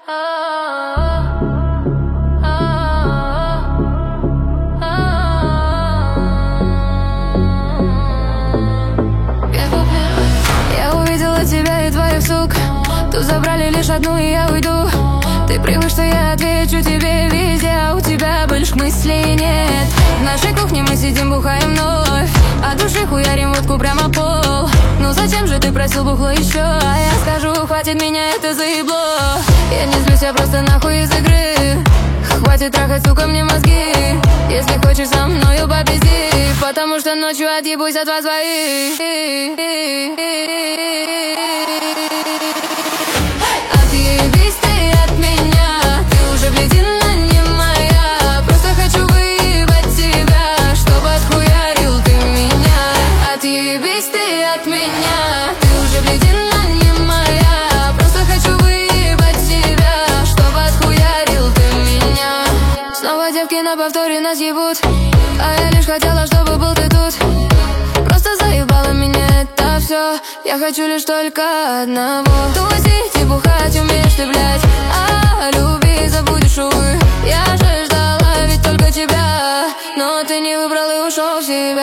Я увидела тебя и твоих сук. Тут забрали лишь одну, и я уйду. Ты привык, что я отвечу тебе везде, а у тебя больше мыслей нет. В нашей кухне мы сидим, бухаем вновь, а души хуярим водку прямо пол. Ну зачем же ты просил бухло еще? А я скажу, хватит, меня это заебло. Я не злюсь, я просто нахуй из игры. Хватит трахать, сука, мне мозги. Если хочешь со мною попизди, потому что ночью отъебусь от вас двоих. Отъебись ты от меня, ты уже бледина не моя. Просто хочу выебать тебя, чтобы отхуярил ты меня. Отъебись ты от меня, ты уже бледина не моя. Просто хочу выебать тебя, чтобы отхуярил ты меня. Снова девки на повторе нас ебут, а я лишь хотела, чтобы был ты тут. Просто заебало меня это все. Я хочу лишь только одного: тусить и бухать умеешь ты, блядь, а люби забудешь, увы. Я же ждала ведь только тебя, но ты не выбрал и ушел в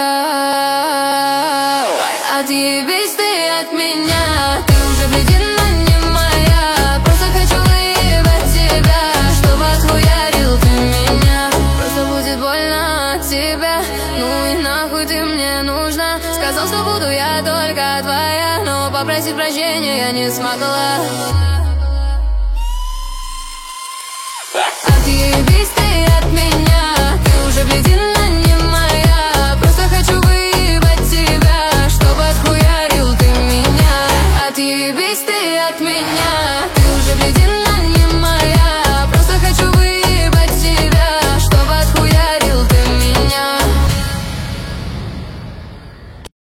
себя. Отъебись ты от меня, ты уже бледина не моя. Просто хочу выебать тебя, чтобы отхуярил ты меня. Просто будет больно от тебя, ну и нахуй ты мне нужна. Сказал, что буду я только твоя, но попросить прощения я не смогла.